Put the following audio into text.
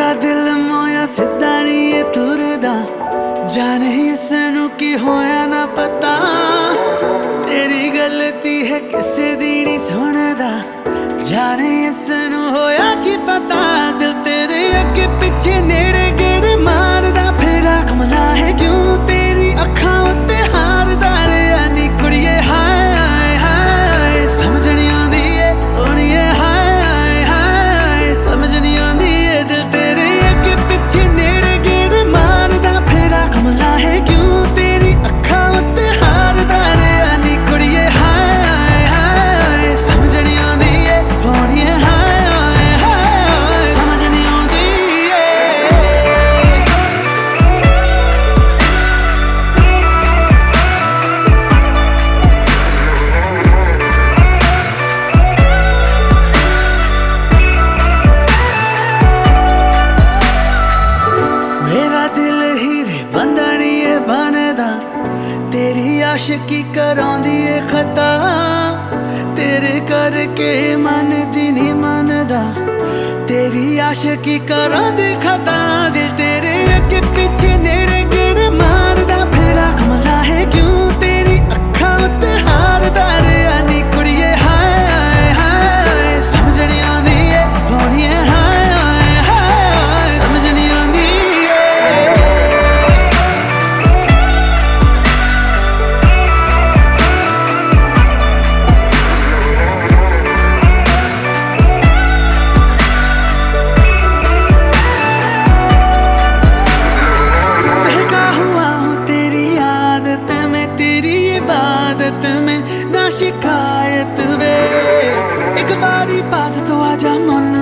मेरा दिल मोया सिद्धा नहीं तुरदा, जाने इसनू की होया ना पता। तेरी गलती है किसे दी नहीं सुनदा, जाने इसनू होया की पता। दिल तेरे अगे पिछे नेड़े गेड़े मारदा फिरा, कमला है क्यों तेरी अखां उत्ते हारदा रहा नी कुड़िए। हाय हाय हाय समझ नहीं आंदी ए सोहणिए, हाय हाय हाय समझ नहीं आंदी ए। दिल तेरे अगे पिछे नेड़े गेड़े मारदा फिरा, कमला है क्यों तेरी अखां उत्ते हारदा रहा नी कुड़िए। हाय हाय हाय समझ नहीं आंदी ए सोहणिए, हाय हाय हाय समझ नहीं आंदी ए। मेरा दिल हीरे बंधनिए बनदा, तेरी आशिकी करांदी ए खता। तेरे करके मन दी नहीं मनदा, तेरी आशिकी करांदी खता। दिल तेरे अगे पिछे नेड़े गेड़े मारदा फिरा, कमला है क्यों तेरी अखां उत्ते हारदा रहा नी कुड़िए। हाय हाय हाय समझ नहीं आंदी ए सोहणिए, हाय हाय हाय समझ नहीं आंदी ए। बहका हुआ हूँ तेरी आदत में, तेरी इबादत में ना शिकायत वे। एक बारी पास तो आजा मन